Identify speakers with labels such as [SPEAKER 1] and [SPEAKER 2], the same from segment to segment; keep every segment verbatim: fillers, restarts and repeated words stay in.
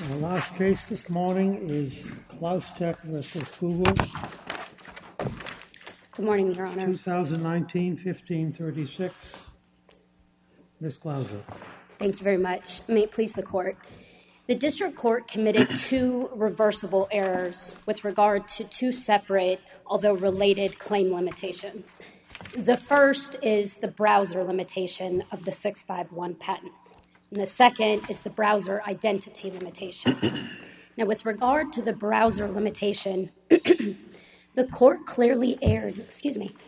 [SPEAKER 1] The last case this morning is Klaustek versus Google.
[SPEAKER 2] Good morning, Your Honor.
[SPEAKER 1] twenty nineteen fifteen thirty-six. Miz Klauser.
[SPEAKER 2] Thank you very much. May it please the Court. The District Court committed two reversible errors with regard to two separate, although related, claim limitations. The first is the browser limitation of the six five one patent. And the second is the browser identity limitation. Now, with regard to the browser limitation, the Court clearly erred, excuse me,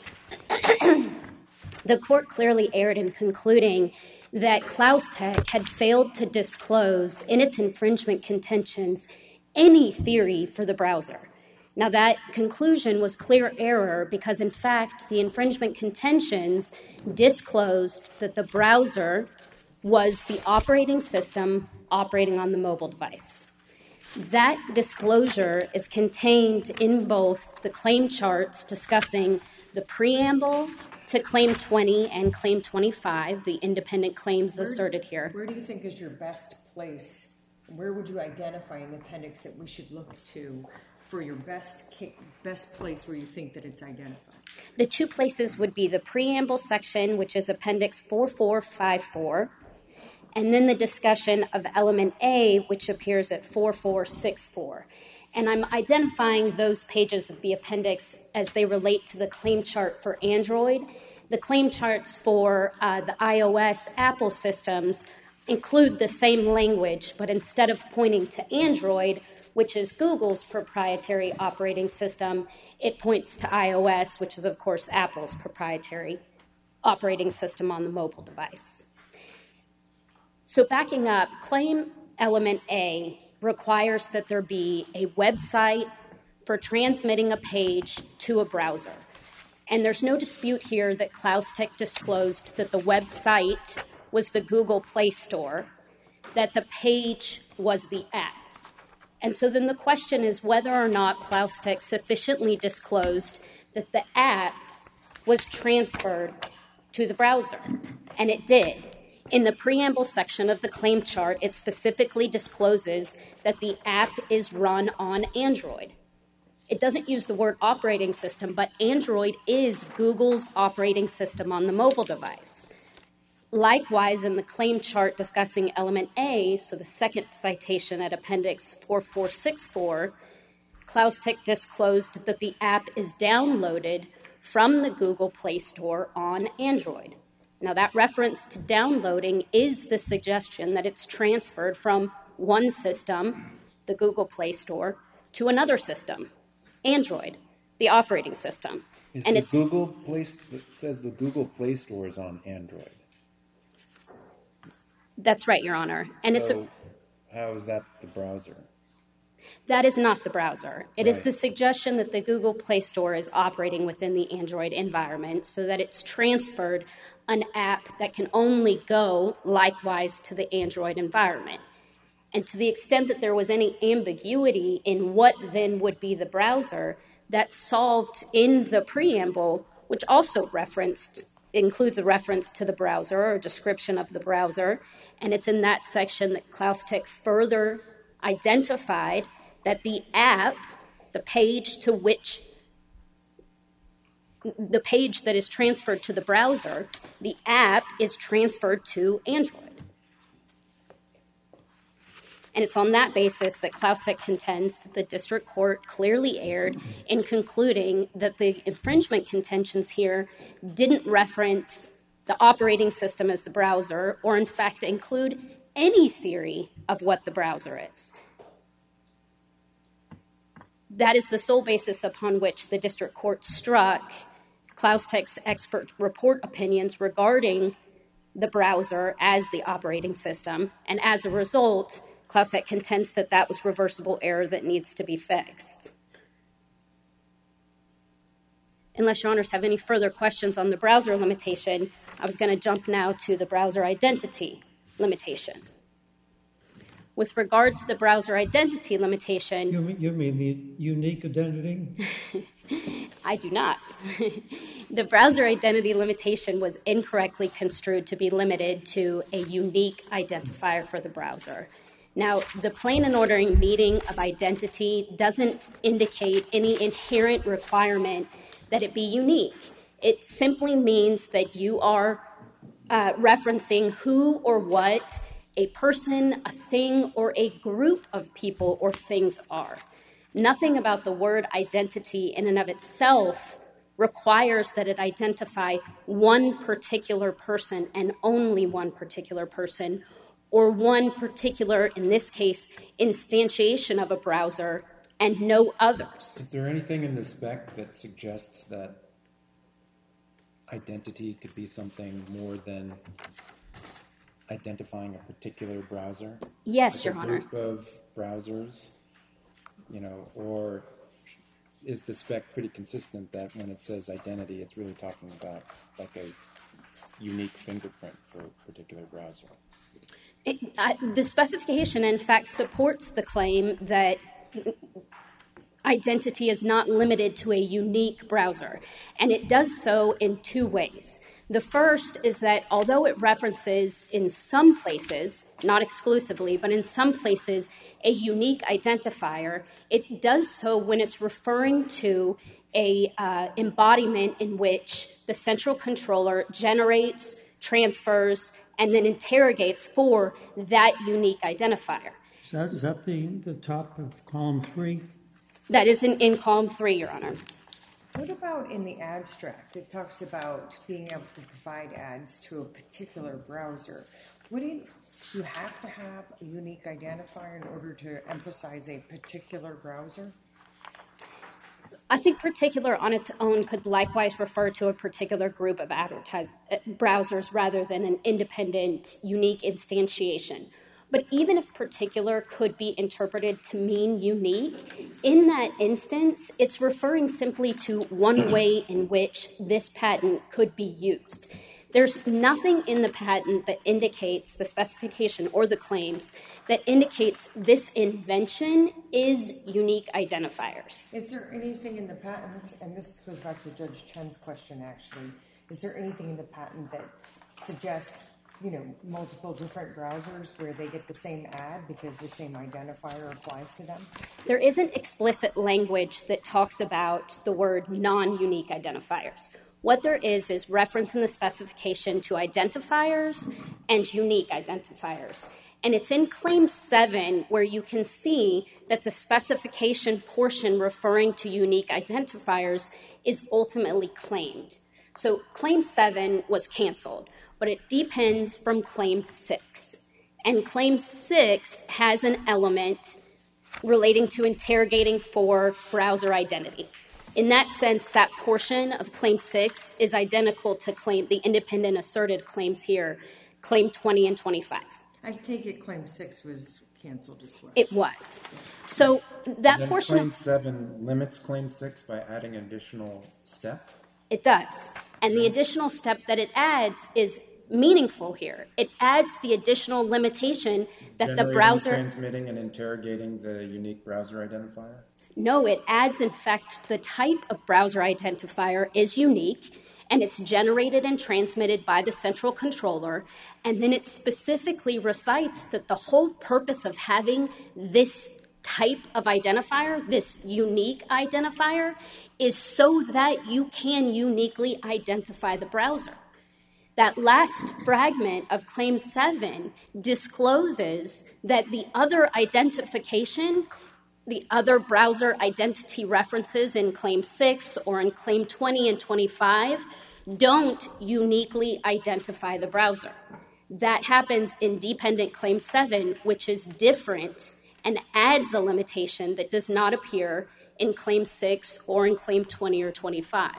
[SPEAKER 2] the Court clearly erred in concluding that Klaustek had failed to disclose in its infringement contentions any theory for the browser. Now, that conclusion was clear error because, in fact, the infringement contentions disclosed that the browser was the operating system operating on the mobile device. That disclosure is contained in both the claim charts discussing the preamble to Claim twenty and Claim twenty-five, the independent claims where, asserted here.
[SPEAKER 3] Where do you think is your best place? Where would you identify in the appendix that we should look to for your best best place where you think that it's identified?
[SPEAKER 2] The two places would be the preamble section, which is Appendix four four five four, and then the discussion of Element A, which appears at four four six four. And I'm identifying those pages of the appendix as they relate to the claim chart for Android. The claim charts for uh, the iOS Apple systems include the same language, but instead of pointing to Android, which is Google's proprietary operating system, it points to iOS, which is, of course, Apple's proprietary operating system on the mobile device. So backing up, Claim Element A requires that there be a website for transmitting a page to a browser. And there's no dispute here that Klaustek disclosed that the website was the Google Play Store, that the page was the app. And so then the question is whether or not Klaustek sufficiently disclosed that the app was transferred to the browser. And it did. In the preamble section of the claim chart, it specifically discloses that the app is run on Android. It doesn't use the word operating system, but Android is Google's operating system on the mobile device. Likewise, in the claim chart discussing Element A, so the second citation at Appendix four four six four, Klaustek disclosed that the app is downloaded from the Google Play Store on Android. Now, that reference to downloading is the suggestion that it's transferred from one system, the Google Play Store, to another system, Android, the operating system.
[SPEAKER 4] Is
[SPEAKER 2] and
[SPEAKER 4] the
[SPEAKER 2] it's,
[SPEAKER 4] Google Play, it says the Google Play Store is on Android.
[SPEAKER 2] That's right, Your Honor. And
[SPEAKER 4] so
[SPEAKER 2] it's a,
[SPEAKER 4] how is that the browser?
[SPEAKER 2] That is not the browser. It
[SPEAKER 4] right.
[SPEAKER 2] is the suggestion that the Google Play Store is operating within the Android environment so that it's transferred an app that can only go likewise to the Android environment. And to the extent that there was any ambiguity in what then would be the browser, that's solved in the preamble, which also referenced includes a reference to the browser or a description of the browser. And it's in that section that Klaustek further identified that the app, the page to which, the page that is transferred to the browser, the app is transferred to Android. And it's on that basis that Klaustek contends that the district court clearly erred in concluding that the infringement contentions here didn't reference the operating system as the browser or, in fact, include any theory of what the browser is. That is the sole basis upon which the district court struck Klaustek's expert report opinions regarding the browser as the operating system, and as a result, Klaustek contends that that was reversible error that needs to be fixed. Unless your honors have any further questions on the browser limitation, I was going to jump now to the browser identity limitation. With regard to the browser identity limitation...
[SPEAKER 1] You mean, you mean the unique identity?
[SPEAKER 2] I do not. The browser identity limitation was incorrectly construed to be limited to a unique identifier for the browser. Now, the plain and ordering meaning of identity doesn't indicate any inherent requirement that it be unique. It simply means that you are uh, referencing who or what a person, a thing, or a group of people or things are. Nothing about the word identity in and of itself requires that it identify one particular person and only one particular person, or one particular, in this case, instantiation of a browser and no others.
[SPEAKER 4] Is there anything in the spec that suggests that identity could be something more than identifying a particular browser?
[SPEAKER 2] Yes,
[SPEAKER 4] like
[SPEAKER 2] Your
[SPEAKER 4] a
[SPEAKER 2] Honor.
[SPEAKER 4] group of browsers, you know, or is the spec pretty consistent that when it says identity, it's really talking about like a unique fingerprint for a particular browser?
[SPEAKER 2] It, uh, the specification, in fact, supports the claim that identity is not limited to a unique browser, and it does so in two ways. The first is that although it references in some places, not exclusively, but in some places, a unique identifier, it does so when it's referring to a uh, embodiment in which the central controller generates, transfers, and then interrogates for that unique identifier.
[SPEAKER 1] Is that, is that the, the top of column three?
[SPEAKER 2] That is in, in column three, Your Honor.
[SPEAKER 3] What about in the abstract? It talks about being able to provide ads to a particular browser. Wouldn't you have to have a unique identifier in order to emphasize a particular browser?
[SPEAKER 2] I think particular on its own could likewise refer to a particular group of advertise- browsers rather than an independent, unique instantiation. But even if particular could be interpreted to mean unique, in that instance, it's referring simply to one way in which this patent could be used. There's nothing in the patent that indicates the specification or the claims that indicates this invention is unique identifiers.
[SPEAKER 3] Is there anything in the patent, and this goes back to Judge Chen's question actually, is there anything in the patent that suggests, you know, multiple different browsers where they get the same ad because the same identifier applies to them?
[SPEAKER 2] There isn't explicit language that talks about the word non-unique identifiers. What there is is reference in the specification to identifiers and unique identifiers. And it's in Claim seven where you can see that the specification portion referring to unique identifiers is ultimately claimed. So Claim seven was canceled, but it depends from Claim six. And Claim six has an element relating to interrogating for browser identity. In that sense, that portion of Claim six is identical to claim the independent asserted claims here, Claim twenty and twenty-five.
[SPEAKER 3] I take it Claim six was canceled as well.
[SPEAKER 2] It was. So that
[SPEAKER 4] And then
[SPEAKER 2] portion
[SPEAKER 4] Claim
[SPEAKER 2] of,
[SPEAKER 4] seven limits Claim six by adding an additional step?
[SPEAKER 2] it does. And the additional step that it adds is meaningful here. It adds the additional limitation that the
[SPEAKER 4] Generating,
[SPEAKER 2] browser...
[SPEAKER 4] transmitting, and interrogating the unique browser identifier?
[SPEAKER 2] No, it adds, in fact, the type of browser identifier is unique, and it's generated and transmitted by the central controller, and then it specifically recites that the whole purpose of having this type of identifier, this unique identifier, is so that you can uniquely identify the browser. That last fragment of Claim seven discloses that the other identification, the other browser identity references in Claim six or in Claim twenty and twenty-five don't uniquely identify the browser. That happens in Dependent Claim seven, which is different and adds a limitation that does not appear in Claim six or in Claim twenty or twenty-five.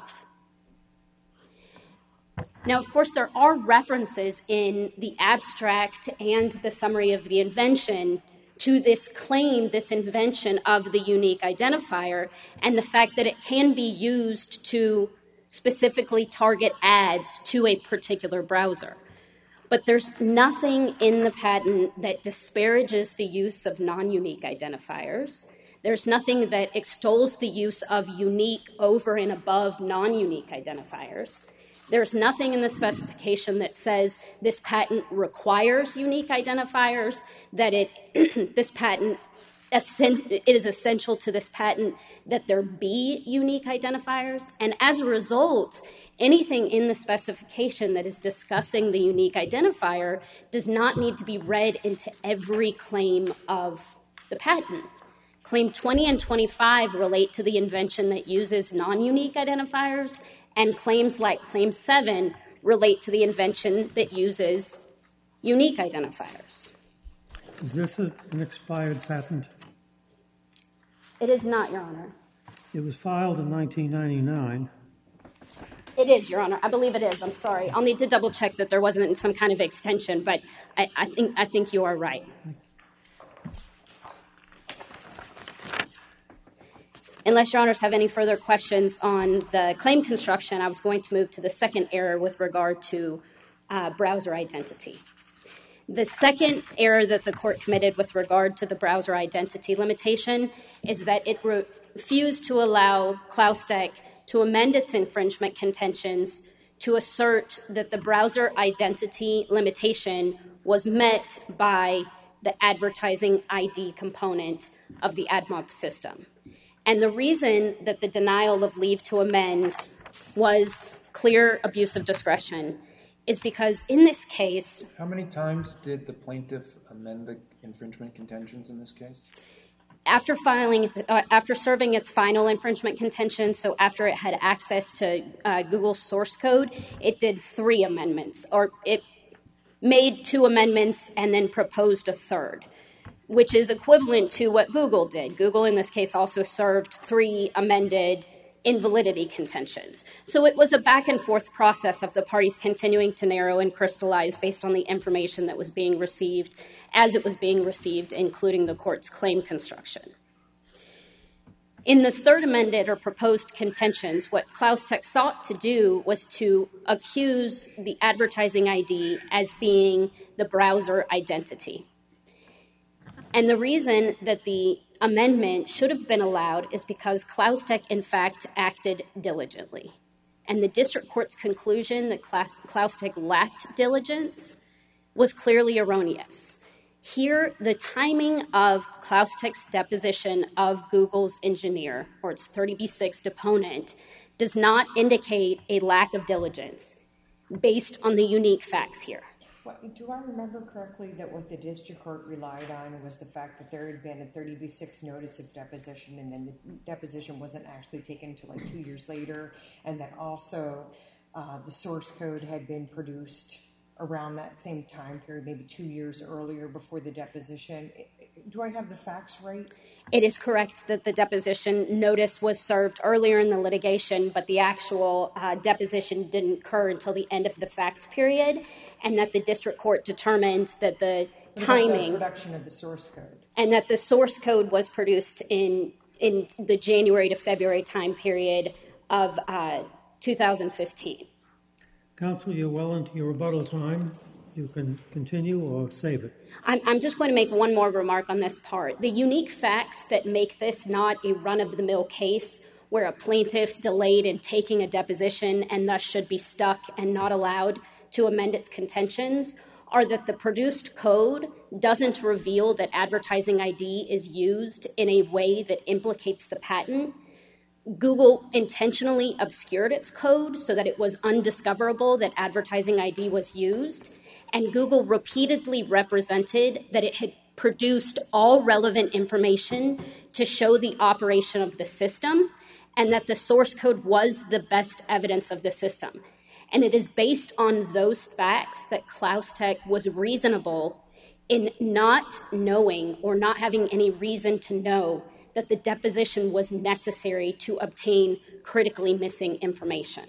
[SPEAKER 2] Now, of course, there are references in the abstract and the summary of the invention to this claim, this invention of the unique identifier, and the fact that it can be used to specifically target ads to a particular browser. But there's nothing in the patent that disparages the use of non-unique identifiers. There's nothing that extols the use of unique over and above non-unique identifiers. There's nothing in the specification that says this patent requires unique identifiers, that it this patent it is essential to this patent that there be unique identifiers. And as a result, anything in the specification that is discussing the unique identifier does not need to be read into every claim of the patent. Claim twenty and twenty-five relate to the invention that uses non-unique identifiers, and claims like Claim seven relate to the invention that uses unique identifiers.
[SPEAKER 1] Is this a, an expired patent?
[SPEAKER 2] It is not, Your Honor.
[SPEAKER 1] It was filed in nineteen ninety-nine.
[SPEAKER 2] It is, Your Honor. I believe it is. I'm sorry. I'll need to double check that there wasn't some kind of extension, but I, I think I think you are right. Unless Your Honors have any further questions on the claim construction, I was going to move to the second error with regard to uh, browser identity. The second error that the court committed with regard to the browser identity limitation is that it re- refused to allow Klaustek to amend its infringement contentions to assert that the browser identity limitation was met by the advertising I D component of the AdMob system. And the reason that the denial of leave to amend was clear abuse of discretion is because in this case...
[SPEAKER 4] How many times did the plaintiff amend the infringement contentions in this case?
[SPEAKER 2] After filing, uh, after serving its final infringement contention, so after it had access to uh, Google's source code, it did three amendments, or it made two amendments and then proposed a third, which is equivalent to what Google did. Google, in this case, also served three amended invalidity contentions. So it was a back and forth process of the parties continuing to narrow and crystallize based on the information that was being received as it was being received, including the court's claim construction. In the third amended or proposed contentions, what Klaustek sought to do was to accuse the advertising I D as being the browser identity. And the reason that the amendment should have been allowed is because Klaustek, in fact, acted diligently. And the district court's conclusion that Klaustek lacked diligence was clearly erroneous. Here, the timing of Klaustek's deposition of Google's engineer, or its thirty B six deponent, does not indicate a lack of diligence based on the unique facts here.
[SPEAKER 3] Well, do I remember correctly that what the district court relied on was the fact that there had been a thirty B six notice of deposition, and then the deposition wasn't actually taken until like two years later, and that also uh, the source code had been produced around that same time period, maybe two years earlier before the deposition? Do I have the facts right?
[SPEAKER 2] It is correct that the deposition notice was served earlier in the litigation, but the actual uh, deposition didn't occur until the end of the fact period, and that the district court determined that the timing...
[SPEAKER 3] The production of the source code.
[SPEAKER 2] And that the source code was produced in in the January to February time period of uh, two thousand fifteen.
[SPEAKER 1] Counsel, you're well into your rebuttal time. You can continue or save it.
[SPEAKER 2] I'm, I'm just going to make one more remark on this part. The unique facts that make this not a run-of-the-mill case where a plaintiff delayed in taking a deposition and thus should be stuck and not allowed to amend its contentions are that the produced code doesn't reveal that advertising I D is used in a way that implicates the patent. Google intentionally obscured its code so that it was undiscoverable that advertising I D was used, and Google repeatedly represented that it had produced all relevant information to show the operation of the system, and that the source code was the best evidence of the system. And it is based on those facts that Klaustek was reasonable in not knowing or not having any reason to know that the deposition was necessary to obtain critically missing information.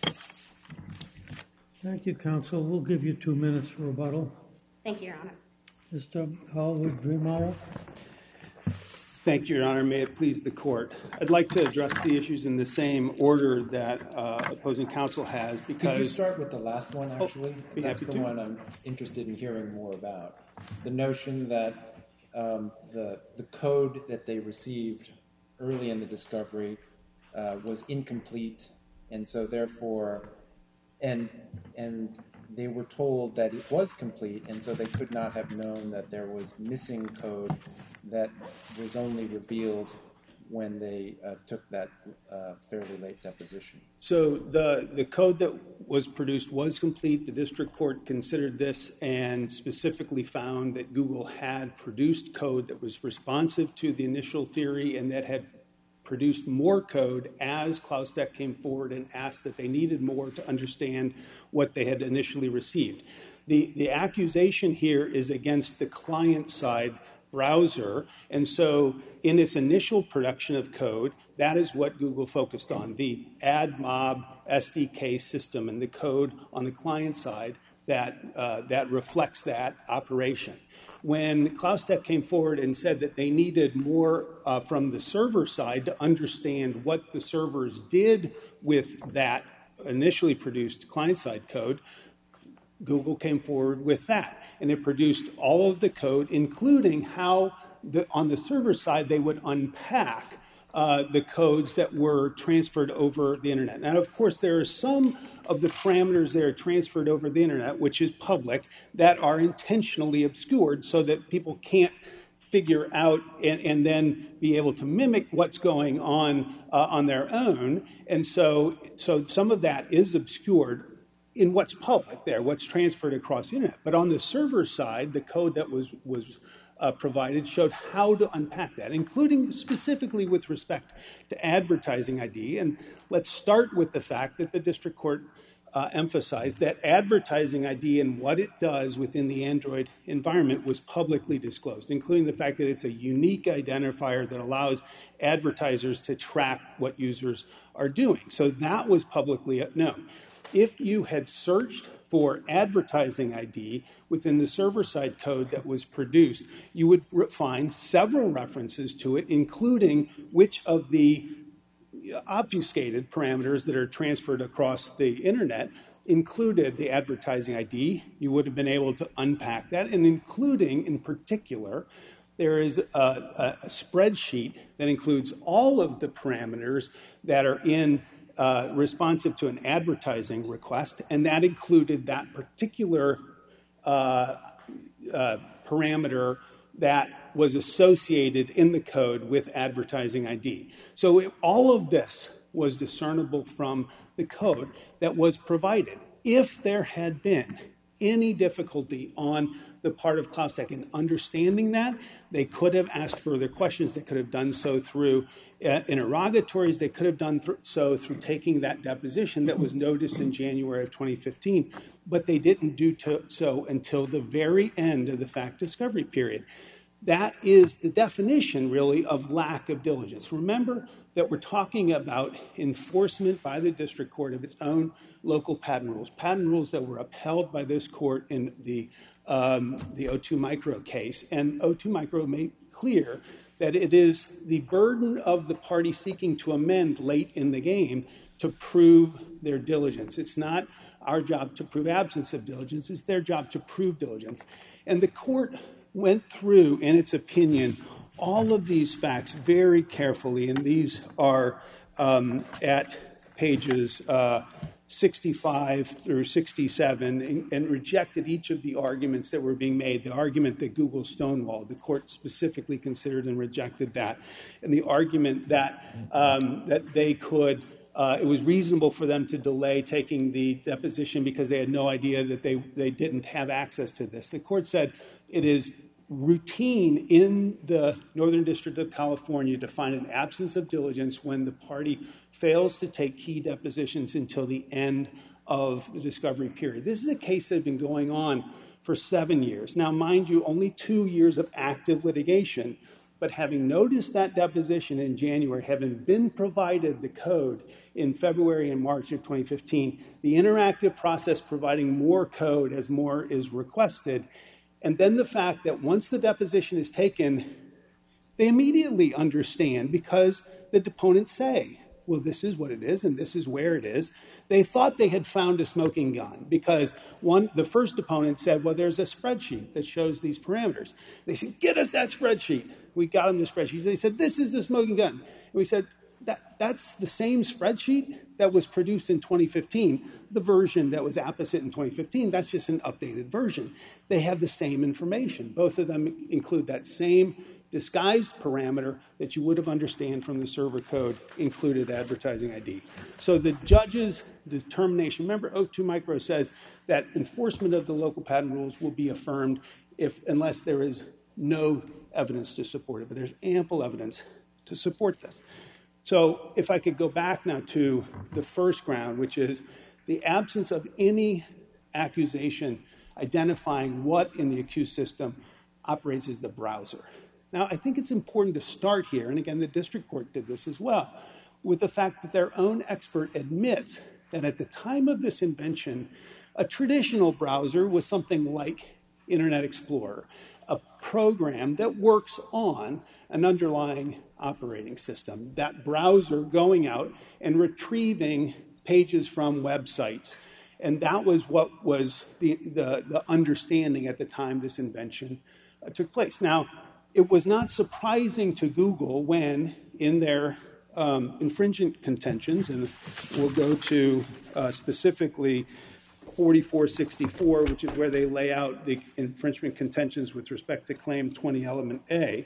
[SPEAKER 1] Thank you, counsel. We'll give you two minutes for rebuttal.
[SPEAKER 2] Thank you, Your Honor.
[SPEAKER 1] Mister Hallwood-Driemeier.
[SPEAKER 5] Thank you, Your Honor. May it please the court. I'd like to address the issues in the same order that uh, opposing counsel has, because...
[SPEAKER 4] Could you start with the last one, actually?
[SPEAKER 5] Oh, be
[SPEAKER 4] That's
[SPEAKER 5] happy
[SPEAKER 4] the
[SPEAKER 5] to.
[SPEAKER 4] one I'm interested in hearing more about. The notion that um, the, the code that they received early in the discovery uh, was incomplete, and so therefore and and they were told that it was complete, and so they could not have known that there was missing code that was only revealed when they uh, took that uh, fairly late deposition.
[SPEAKER 5] So the, the code that was produced was complete. The district court considered this and specifically found that Google had produced code that was responsive to the initial theory and that had produced more code as CloudStack came forward and asked that they needed more to understand what they had initially received. The, the accusation here is against the client-side browser, and so in its initial production of code, that is what Google focused on, the AdMob S D K system and the code on the client side that, uh, that reflects that operation. When CloudStack came forward and said that they needed more uh, from the server side to understand what the servers did with that initially produced client-side code, Google came forward with that. And it produced all of the code, including how the, on the server side they would unpack uh, the codes that were transferred over the internet. Now, of course, there are some of the parameters that are transferred over the internet, which is public, that are intentionally obscured so that people can't figure out and, and then be able to mimic what's going on uh, on their own. And so, so some of that is obscured in what's public there, what's transferred across the internet. But on the server side, the code that was, was uh, provided showed how to unpack that, including specifically with respect to advertising I D. And let's start with the fact that the district court uh, emphasized that advertising I D and what it does within the Android environment was publicly disclosed, including the fact that it's a unique identifier that allows advertisers to track what users are doing. So that was publicly known. If you had searched for advertising I D within the server-side code that was produced, you would re- find several references to it, including which of the obfuscated parameters that are transferred across the internet included the advertising I D. You would have been able to unpack that, and including, in particular, there is a, a spreadsheet that includes all of the parameters that are in Uh, responsive to an advertising request, and that included that particular uh, uh, parameter that was associated in the code with advertising I D. So it, all of this was discernible from the code that was provided. If there had been any difficulty on the part of CloudStack in understanding that, they could have asked further questions. They could have done so through uh, interrogatories. They could have done th- so through taking that deposition that was noticed in January of twenty fifteen, but they didn't do to, so until the very end of the fact discovery period. That is the definition, really, of lack of diligence. Remember that we're talking about enforcement by the district court of its own local patent rules, patent rules that were upheld by this court in the um, the O two Micro case. And O two Micro made clear that it is the burden of the party seeking to amend late in the game to prove their diligence. It's not our job to prove absence of diligence. It's their job to prove diligence. And the court went through, in its opinion, all of these facts very carefully, and these are um, at pages uh, sixty-five through sixty-seven, and, and rejected each of the arguments that were being made. The argument that Google stonewalled, the court specifically considered and rejected that, and the argument that um, that they could, uh, it was reasonable for them to delay taking the deposition because they had no idea that they, they didn't have access to this. The court said it is routine in the Northern District of California to find an absence of diligence when the party fails to take key depositions until the end of the discovery period. This is a case that had been going on for seven years. Now, mind you, only two years of active litigation, but having noticed that deposition in January, having been provided the code in February and March of twenty fifteen, the interactive process providing more code as more is requested, and then the fact that once the deposition is taken, they immediately understand because the deponents say, well, this is what it is and this is where it is. They thought they had found a smoking gun because one, the first deponent said, well, there's a spreadsheet that shows these parameters. They said, get us that spreadsheet. We got them the spreadsheet. They said, this is the smoking gun. And we said, that, that's the same spreadsheet that was produced in twenty fifteen. The version that was apposite in twenty fifteen, that's just an updated version. They have the same information. Both of them include that same disguised parameter that you would have understood from the server code included advertising I D. So the judge's determination, remember O two Micro says that enforcement of the local patent rules will be affirmed if unless there is no evidence to support it, but there's ample evidence to support this. So if I could go back now to the first ground, which is the absence of any accusation identifying what in the accused system operates as the browser. Now, I think it's important to start here, and again, the district court did this as well, with the fact that their own expert admits that at the time of this invention, a traditional browser was something like Internet Explorer, a program that works on an underlying operating system, that browser going out and retrieving pages from websites. And that was what was the, the, the understanding at the time this invention uh, took place. Now, it was not surprising to Google when, in their um, infringement contentions, and we'll go to uh, specifically forty-four sixty-four, which is where they lay out the infringement contentions with respect to Claim twenty Element A.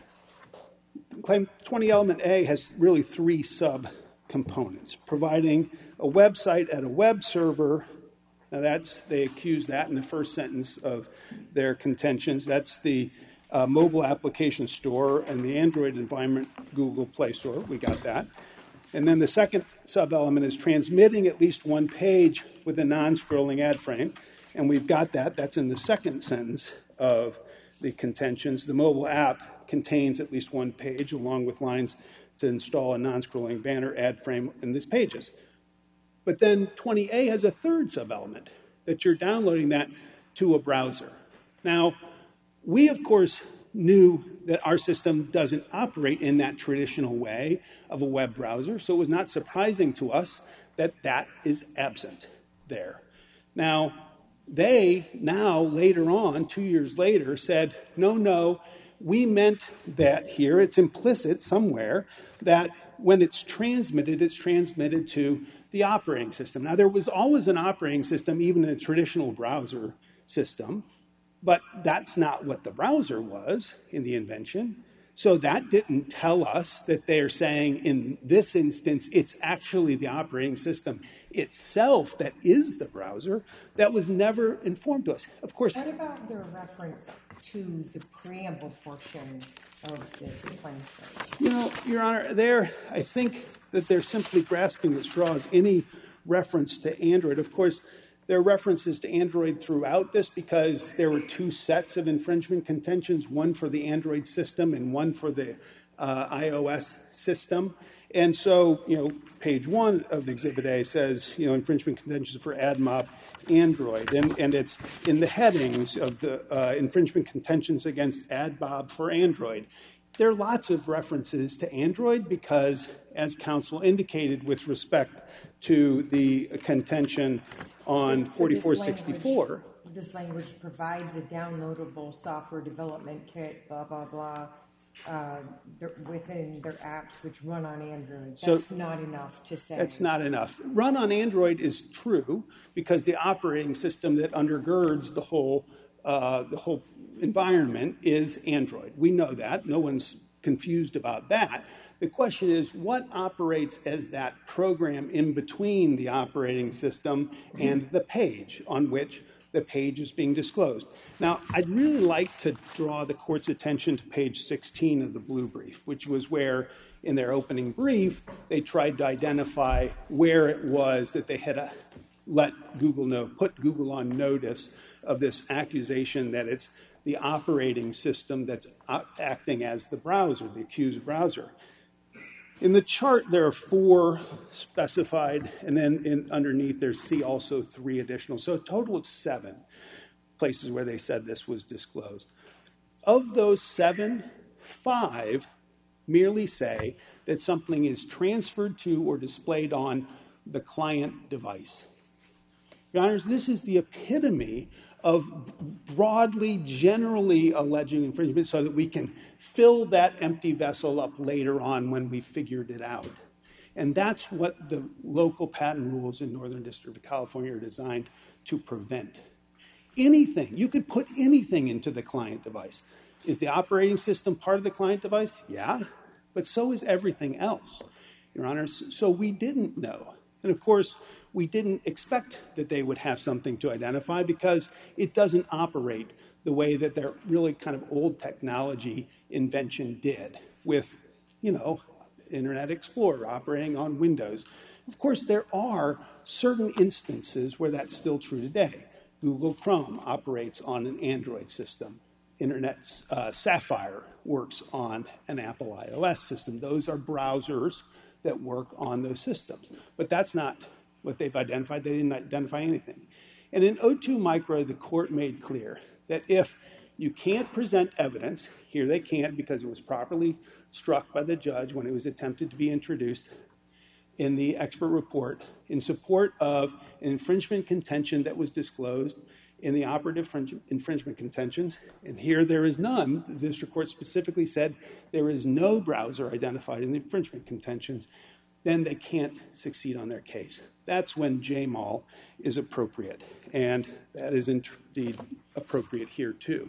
[SPEAKER 5] Claim twenty Element A has really three sub-components, providing a website at a web server. Now, that's, they accuse that in the first sentence of their contentions. That's the uh, mobile application store and the Android environment Google Play Store. We got that. And then the second sub-element is transmitting at least one page with a non-scrolling ad frame. And we've got that. That's in the second sentence of the contentions. The mobile app contains at least one page along with lines to install a non-scrolling banner ad frame in these pages. But then twenty A has a third sub-element, that you're downloading that to a browser. Now, we, of course, knew that our system doesn't operate in that traditional way of a web browser, so it was not surprising to us that that is absent there. Now, they now, later on, two years later, said, no, no, we meant that here, it's implicit somewhere, that when it's transmitted, it's transmitted to the operating system. Now, there was always an operating system, even in a traditional browser system, but that's not what the browser was in the invention. So that didn't tell us that they're saying in this instance, it's actually the operating system itself that is the browser. That was never informed to us. Of course.
[SPEAKER 3] What about their reference to the preamble portion of this claim?
[SPEAKER 5] You know, Your Honor, there, I think that they're simply grasping at straws. Any reference to Android, of course, there are references to Android throughout this because there were two sets of infringement contentions, one for the Android system and one for the uh, iOS system. And so, you know, page one of Exhibit A says, you know, infringement contentions for AdMob Android. And, and it's in the headings of the uh, infringement contentions against AdMob for Android. There are lots of references to Android because, as counsel indicated with respect to the contention on
[SPEAKER 3] so, so
[SPEAKER 5] forty-four sixty-four.
[SPEAKER 3] This language provides a downloadable software development kit, blah, blah, blah, uh, within their apps which run on Android. That's so, not enough to say.
[SPEAKER 5] That's not enough. Run on Android is true because the operating system that undergirds the whole uh, the whole environment is Android. We know that. No one's confused about that. The question is, what operates as that program in between the operating system and the page on which the page is being disclosed? Now, I'd really like to draw the court's attention to page sixteen of the blue brief, which was where, in their opening brief, they tried to identify where it was that they had uh, let Google know, put Google on notice of this accusation that it's the operating system that's acting as the browser, the accused browser. In the chart, there are four specified, and then in, underneath there's see also three additional. So a total of seven places where they said this was disclosed. Of those seven, five merely say that something is transferred to or displayed on the client device. Your Honors, this is the epitome of broadly, generally alleging infringement so that we can fill that empty vessel up later on when we figured it out. And that's what the local patent rules in Northern District of California are designed to prevent. Anything, you could put anything into the client device. Is the operating system part of the client device? Yeah, but so is everything else, Your Honors. So we didn't know. And of course, we didn't expect that they would have something to identify because it doesn't operate the way that their really kind of old technology invention did with, you know, Internet Explorer operating on Windows. Of course, there are certain instances where that's still true today. Google Chrome operates on an Android system. Internet uh, Sapphire works on an Apple iOS system. Those are browsers that work on those systems. But that's not what they've identified. They didn't identify anything. And in O two Micro, the court made clear that if you can't present evidence, here they can't because it was properly struck by the judge when it was attempted to be introduced in the expert report in support of an infringement contention that was disclosed in the operative infringement contentions, and here there is none. The district court specifically said there is no browser identified in the infringement contentions, then they can't succeed on their case. That's when J M A L is appropriate, and that is indeed appropriate here too.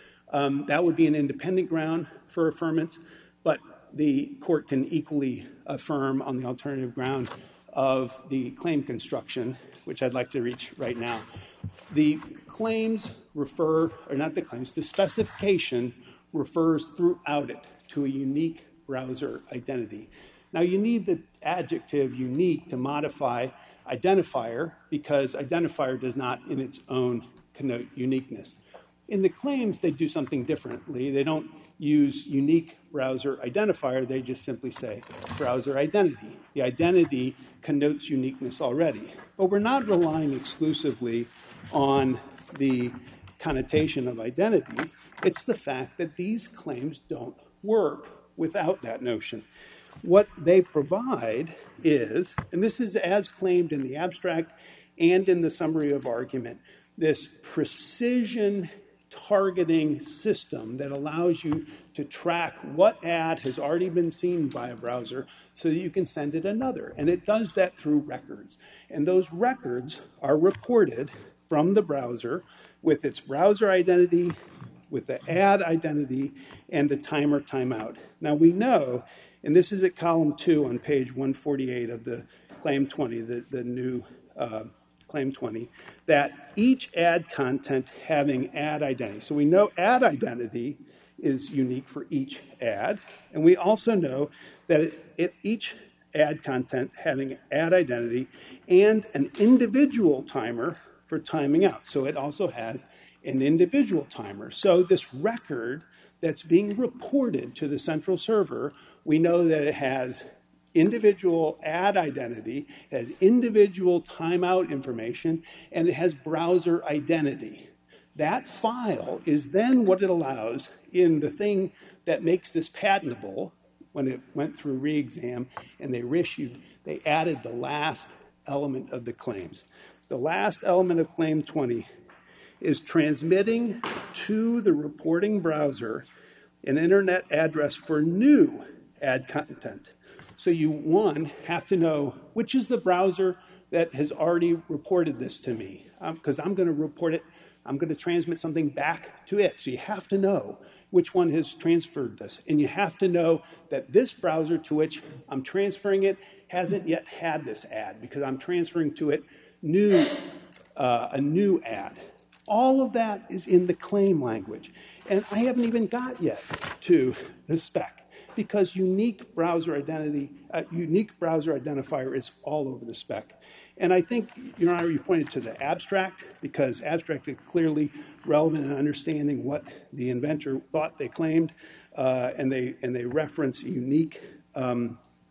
[SPEAKER 5] Um, that would be an independent ground for affirmance, but the court can equally affirm on the alternative ground of the claim construction, which I'd like to reach right now. The claims refer, or not the claims, the specification refers throughout it to a unique browser identity. Now, you need the adjective unique to modify identifier because identifier does not in its own connote uniqueness. In the claims, they do something differently. They don't use unique browser identifier. They just simply say browser identity. The identity connotes uniqueness already. But we're not relying exclusively on the connotation of identity. It's the fact that these claims don't work without that notion. What they provide is, and this is as claimed in the abstract and in the summary of argument, this precision targeting system that allows you to track what ad has already been seen by a browser so that you can send it another. And it does that through records. And those records are reported from the browser with its browser identity, with the ad identity, and the timer timeout. Now we know, and this is at column two on page one forty-eight of the claim twenty, the, the new uh, claim twenty, that each ad content having ad identity. So we know ad identity is unique for each ad, and we also know that it, it, each ad content having ad identity and an individual timer for timing out. So it also has an individual timer. So this record that's being reported to the central server, we know that it has individual ad identity, it has individual timeout information, and it has browser identity. That file is then what it allows in the thing that makes this patentable. When it went through re-exam and they reissued, they added the last element of the claims. The last element of claim twenty is transmitting to the reporting browser an internet address for new ad content. So you, one, have to know which is the browser that has already reported this to me, because um, I'm going to report it, I'm going to transmit something back to it. So you have to know which one has transferred this. And you have to know that this browser to which I'm transferring it hasn't yet had this ad, because I'm transferring to it new, uh, a new ad. All of that is in the claim language. And I haven't even got yet to the spec, because unique browser identity, uh, unique browser identifier is all over the spec. And I think, Your Honor, you pointed to the abstract, because abstract is clearly relevant in understanding what the inventor thought they claimed, uh, and they and they reference unique um,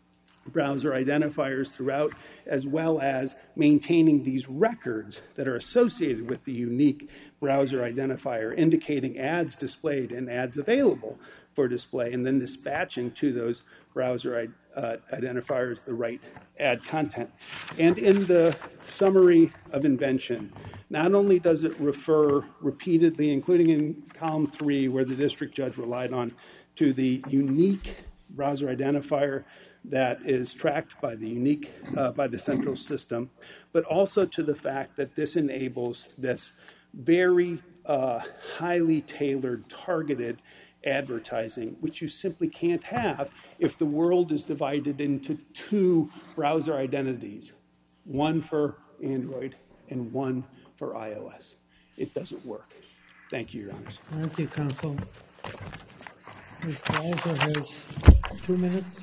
[SPEAKER 5] browser identifiers throughout, as well as maintaining these records that are associated with the unique browser identifier, indicating ads displayed and ads available for display, and then dispatching to those browser uh, identifiers the right ad content. And in the summary of invention, not only does it refer repeatedly, including in column three, where the district judge relied on, to the unique browser identifier that is tracked by the unique, uh, by the central system, but also to the fact that this enables this very uh, highly tailored, targeted advertising, which you simply can't have if the world is divided into two browser identities, one for Android and one for iOS. It doesn't work. Thank you, Your Honors.
[SPEAKER 1] Thank you, counsel. Miz Glauser has two minutes.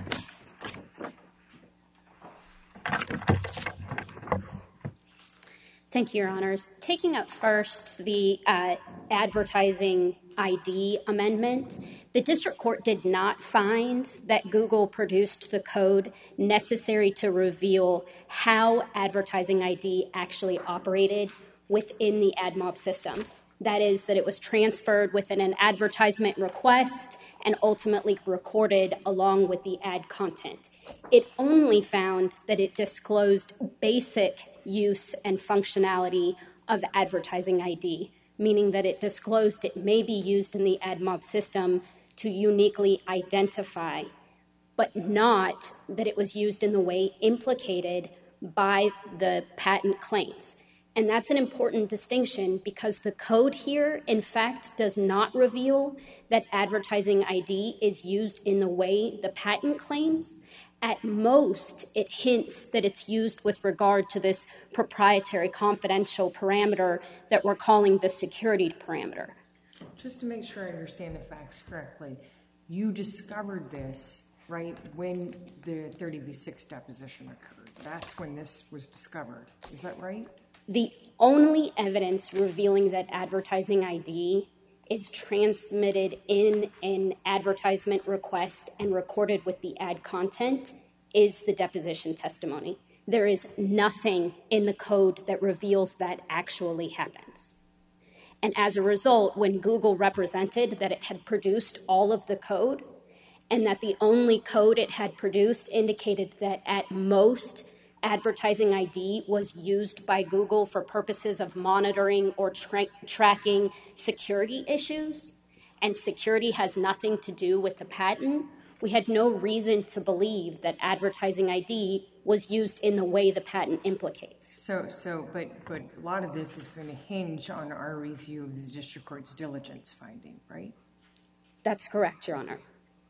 [SPEAKER 2] Thank you, Your Honors. Taking up first the uh, advertising I D amendment, the district court did not find that Google produced the code necessary to reveal how advertising I D actually operated within the AdMob system. That is, that it was transferred within an advertisement request and ultimately recorded along with the ad content. It only found that it disclosed basic use and functionality of advertising I D, meaning that it disclosed it may be used in the AdMob system to uniquely identify, but not that it was used in the way implicated by the patent claims. And that's an important distinction because the code here, in fact, does not reveal that advertising I D is used in the way the patent claims. At most, it hints that it's used with regard to this proprietary confidential parameter that we're calling the security parameter.
[SPEAKER 3] Just to make sure I understand the facts correctly, you discovered this, right, when the thirty B six deposition occurred. That's when this was discovered. Is that right?
[SPEAKER 2] The only evidence revealing that advertising I D is transmitted in an advertisement request and recorded with the ad content is the deposition testimony. There is nothing in the code that reveals that actually happens. And as a result, when Google represented that it had produced all of the code and that the only code it had produced indicated that at most advertising I D was used by Google for purposes of monitoring or tra- tracking security issues, and security has nothing to do with the patent, we had no reason to believe that advertising I D was used in the way the patent implicates.
[SPEAKER 3] So, so, but, but a lot of this is going to hinge on our review of the district court's diligence finding, right?
[SPEAKER 2] That's correct, Your Honor.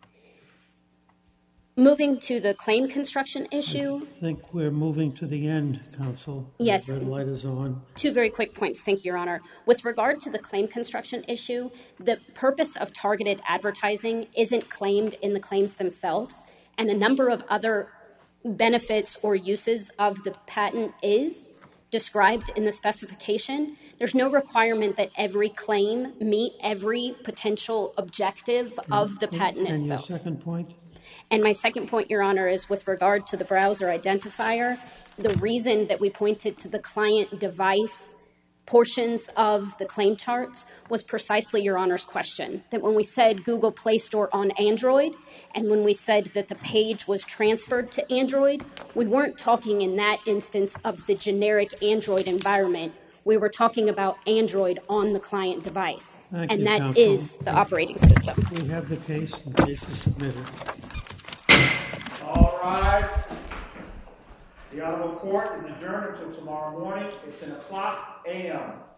[SPEAKER 2] Moving to the claim construction issue.
[SPEAKER 1] I think we're moving to the end, counsel.
[SPEAKER 2] Yes.
[SPEAKER 1] The red light is on.
[SPEAKER 2] Two very quick points. Thank you, Your Honor. With regard to the claim construction issue, the purpose of targeted advertising isn't claimed in the claims themselves, and a number of other benefits or uses of the patent is described in the specification. There's no requirement that every claim meet every potential objective of the patent
[SPEAKER 1] and
[SPEAKER 2] itself.
[SPEAKER 1] And your second point?
[SPEAKER 2] And my second point, Your Honor, is with regard to the browser identifier, the reason that we pointed to the client device portions of the claim charts was precisely Your Honor's question, that when we said Google Play Store on Android, and when we said that the page was transferred to Android, we weren't talking in that instance of the generic Android environment. We were talking about Android on the client device.
[SPEAKER 1] Thank
[SPEAKER 2] and
[SPEAKER 1] you,
[SPEAKER 2] that
[SPEAKER 1] counsel.
[SPEAKER 2] is the operating system.
[SPEAKER 1] We have the case, and the case is submitted.
[SPEAKER 6] All rise. The Honorable Court is adjourned until tomorrow morning at ten o'clock a m